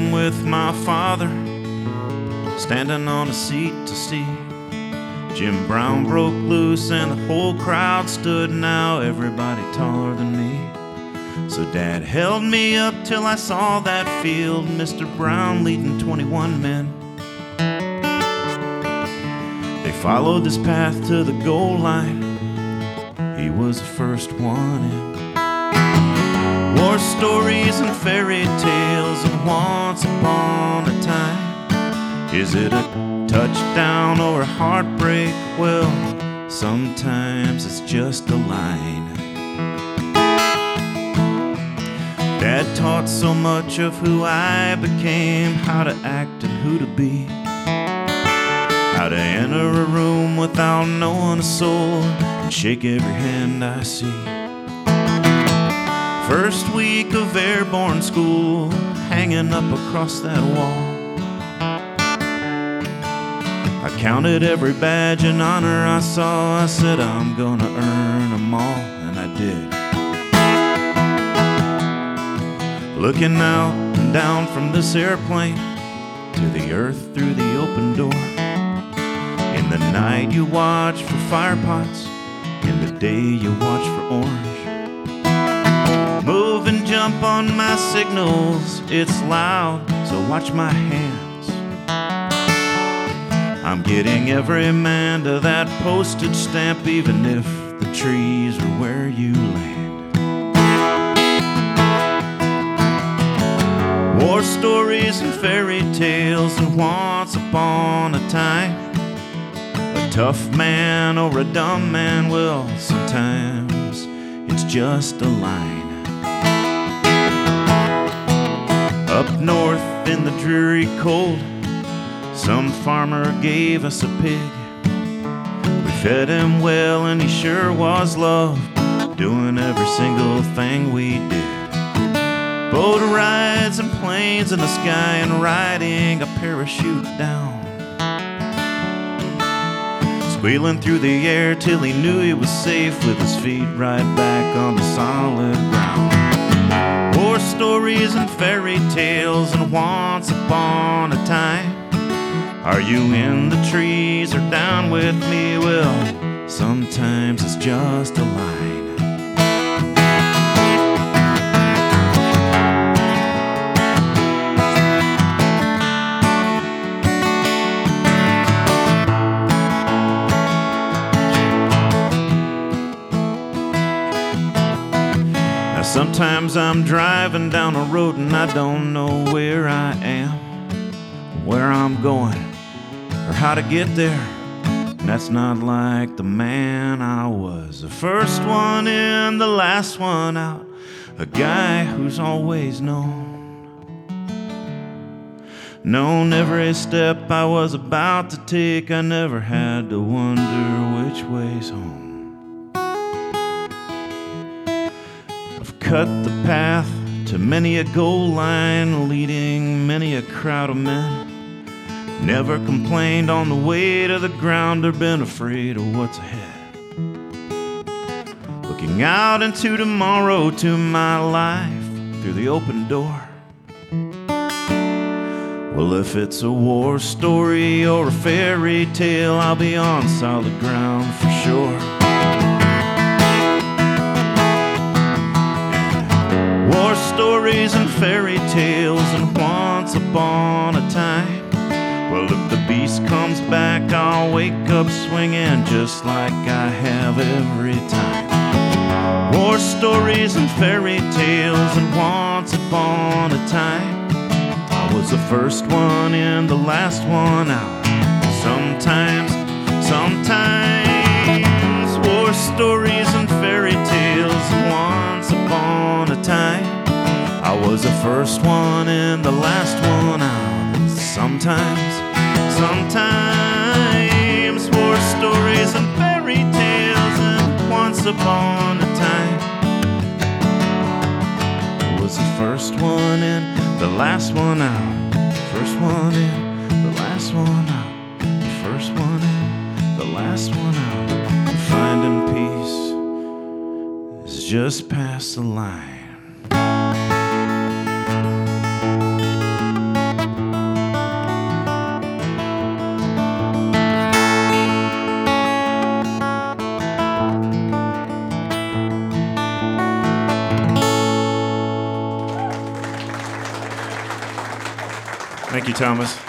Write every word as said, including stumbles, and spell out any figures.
room with my father, standing on a seat to see. Jim Brown broke loose and the whole crowd stood, now everybody taller than me. So Dad held me up till I saw that field, Mister Brown leading twenty-one men. They followed this path to the goal line, he was the first one in. War stories and fairy tales and once upon a time. Is it a touchdown or a heartbreak? Well, sometimes it's just a line. Dad taught so much of who I became, how to act and who to be, how to enter a room without knowing a soul and shake every hand I see. First week of airborne school, hanging up across that wall, I counted every badge and honor I saw. I said I'm gonna earn them all, and I did. Looking out and down from this airplane to the earth through the open door. In the night you watch for fire pots, in the day you watch for orange. Move and jump on my signals, it's loud, so watch my hands. I'm getting every man to that postage stamp, even if the trees are where you land. War stories and fairy tales and once upon a time. A tough man or a dumb man, well, sometimes it's just a line. Up north in the dreary cold, some farmer gave us a pig. We fed him well and he sure was loved, doing every single thing we did. Boat rides and planes in the sky and riding a parachute down. Squealing through the air till he knew he was safe, with his feet right back on the solid ground. War stories and fairy tales and once upon a time. Are you in the trees or down with me? Well, sometimes it's just a line. Now sometimes I'm driving down a road and I don't know where I am, where I'm going, or how to get there. And that's not like the man I was, the first one in, the last one out, a guy who's always known known every step I was about to take. I never had to wonder which way's home. I've cut the path to many a goal line, leading many a crowd of men. Never complained on the way to the ground or been afraid of what's ahead. Looking out into tomorrow, to my life through the open door. Well, if it's a war story or a fairy tale, I'll be on solid ground for sure. War stories and fairy tales and once upon a time. Well, if the beast comes back, I'll wake up swinging just like I have every time. War stories and fairy tales and once upon a time. I was the first one in, the last one out. Sometimes, sometimes war stories and fairy tales and once upon a time. I was the first one in, the last one out. Sometimes, sometimes war stories and fairy tales and once upon a time. I was the first one in, the last one out. First one in, the last one out. The first one in, the last one out. Finding peace is just past the line. Thank you, Thomas.